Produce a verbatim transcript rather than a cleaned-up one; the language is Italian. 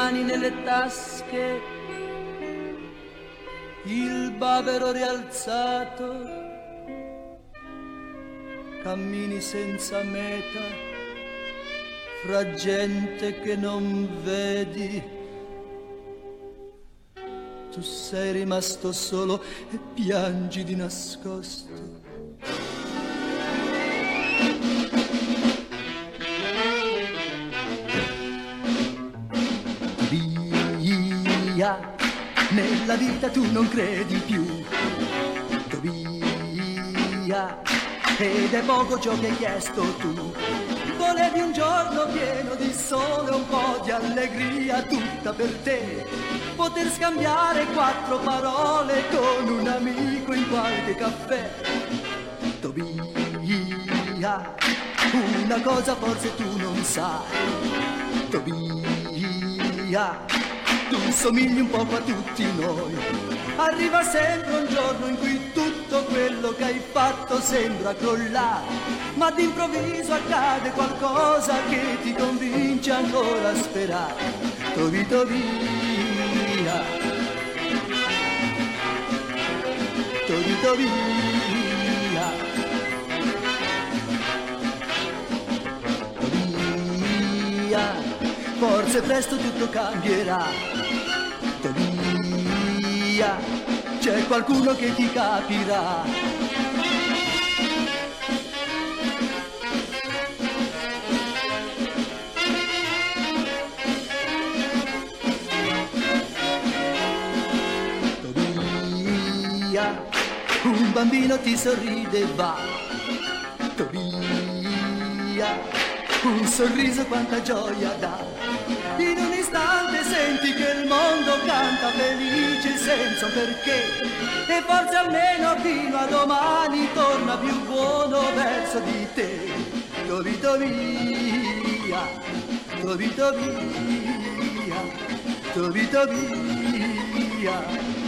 mani nelle tasche, il bavero rialzato, cammini senza meta, fra gente che non vedi. Tu sei rimasto solo e piangi di nascosto. Via, nella vita tu non credi più. Via, ed è poco ciò che hai chiesto tu. Volevi un giorno pieno di sole, un po' di allegria tutta per te, poter scambiare quattro parole con un amico in qualche caffè. Tobia, una cosa forse tu non sai. Tobia, tu somigli un poco a tutti noi. Arriva sempre un giorno in cui tutto quello che hai fatto sembra crollare, ma d'improvviso accade qualcosa che ti convince ancora a sperare. Tobi Tobia, Tobi Tobia, Tobia, forse presto tutto cambierà. Tobia, c'è qualcuno che ti capirà. Tobia, un bambino ti sorride e va. Tobia, un sorriso quanta gioia dà. In un istante senti che il mondo canta felice senza un perché, e forse almeno fino a domani torna più buono verso di te. Tobi Tobia, Tobi Tobia, Tobi Tobia.